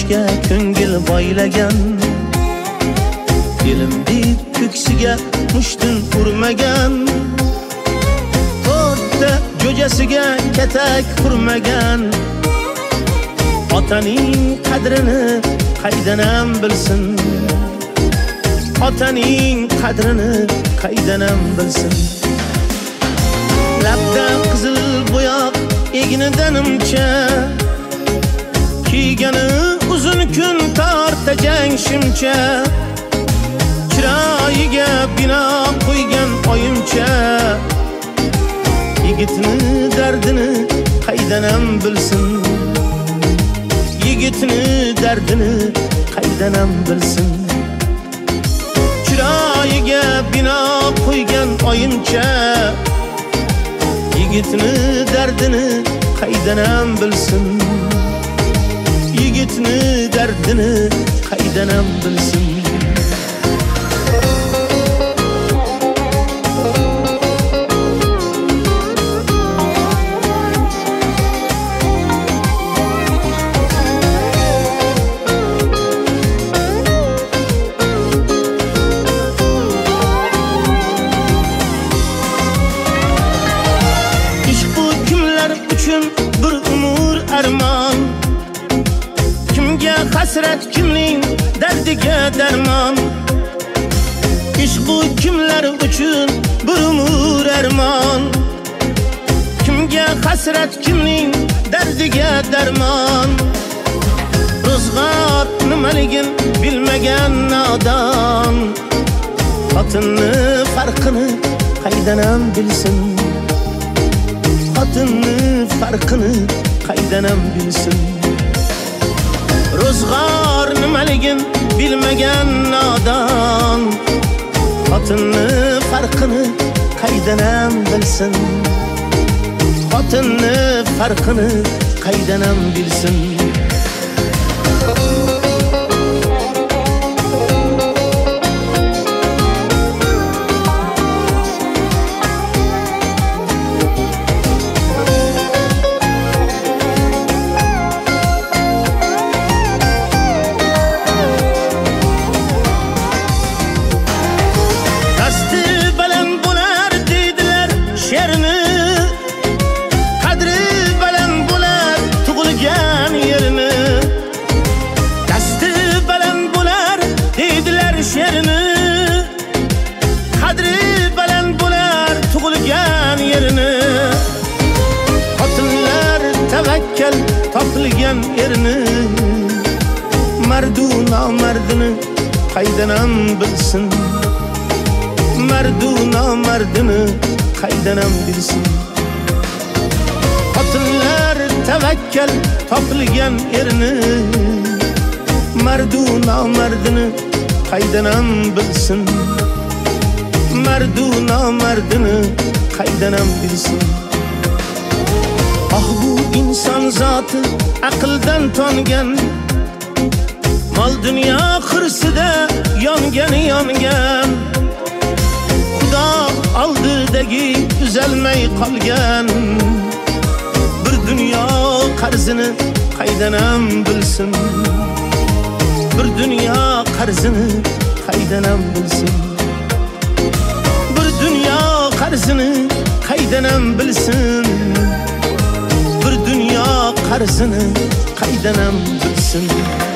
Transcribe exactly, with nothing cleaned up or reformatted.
ishga ko'ngil boylagan, ilm deb ko'ksiga mushtin urmagan, to'rtta jo'jasiga katak qurmagan, otaning qadrini qaydanam bilsin, otaning qadrini qaydanam bilsin. Labda qizil bo'yoq egnidan nimcha, kiygani uzun kun tortajang shimcha, chiroyiga bino qo'ygan oyimcha, yigitni dardini qaydanam bilsin, yigitni dardini qaydanam bilsin. Chiroyiga bino qo'ygan oyimcha, yigitni dardini qaydanam bilsin, yigitni dardini qaydanam bilsin. Bir umur armon, kimga hasrat, kimning dardiga darmon. Ishq bu kimlar uchun bir umur armon, kimga hasrat, kimning dardiga darmon. Ro'zg'or nimaligin bilmagan nodon, xotinni farqini qaydanam bilsin, xotinni farqini qaydanam bilsin. Ro'zg'or nimaligin bilmagan nodon, xotinni farqini qaydanam bilsin, xotinni farqini qaydanam bilsin. Tavakkal topilgan erini, mardu nomardini qaydanam bilsin, mardu nomardini qaydanam bilsin. Xotinlar tavakkal topilgan erini, mardu nomardini qaydanam bilsin, mardu nomardini qaydanam bilsin. Ah bu inson zoti aqldan tongan, mol dunyo xirsida yongan yongan, Xudo oldidagi uzalmay qolgan, bir dunyo qarzini qaydanam bilsin, bir dunyo qarzini qaydanam bilsin, bir dunyo qarzini qaydanam bilsin, bir dunyo qarzini qaydanam bilsin.